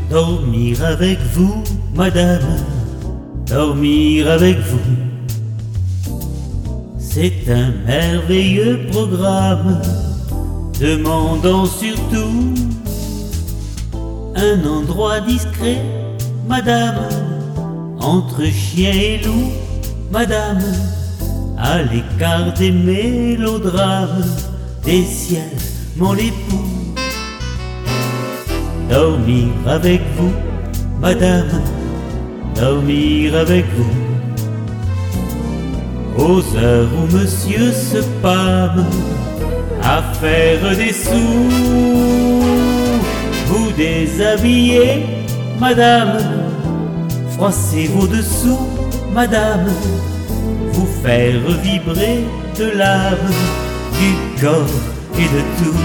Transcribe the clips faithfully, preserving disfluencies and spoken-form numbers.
Dormir avec vous, madame, dormir avec vous, c'est un merveilleux programme, demandant surtout un endroit discret, madame, entre chien et loup, madame, à l'écart des mélodrames, des ciels, mon époux. Dormir avec vous, madame, dormir avec vous, aux heures où monsieur se pâme à faire des sous, vous déshabiller, madame, froisser vos dessous, madame, vous faire vibrer de l'âme, du corps et de tout.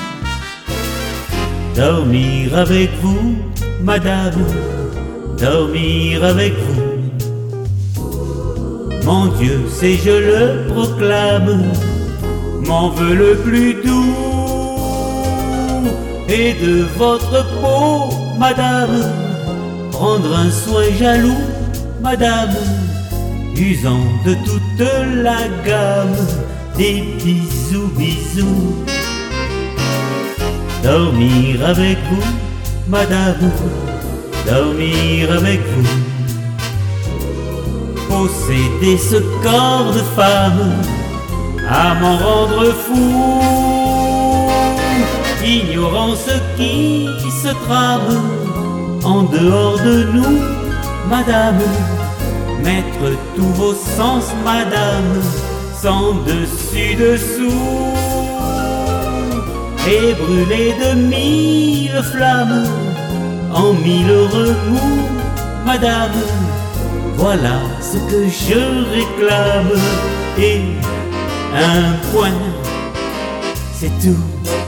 Dormir avec vous, madame, dormir avec vous, mon Dieu, c'est je le proclame, m'en veut le plus doux, et de votre peau, madame, prendre un soin jaloux, madame, usant de toute la gamme des bisous, bisous. Dormir avec vous, madame, dormir avec vous, posséder ce corps de femme, à m'en rendre fou, ignorant ce qui se trame en dehors de nous, madame, mettre tous vos sens, madame, sans dessus-dessous, et brûler de mille flammes en mille remous, madame, voilà ce que je réclame, et un point, c'est tout.